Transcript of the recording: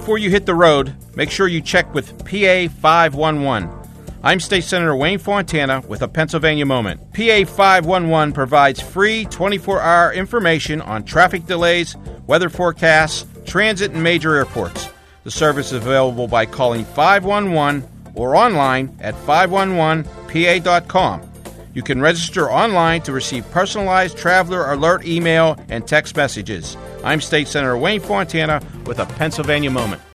before you hit the road, make sure you check with PA 511. I'm State Senator Wayne Fontana with a Pennsylvania Moment. PA 511 provides free 24-hour information on traffic delays, weather forecasts, transit, and major airports. The service is available by calling 511 or online at 511pa.com. You can register online to receive personalized traveler alert email and text messages. I'm State Senator Wayne Fontana with a Pennsylvania Moment.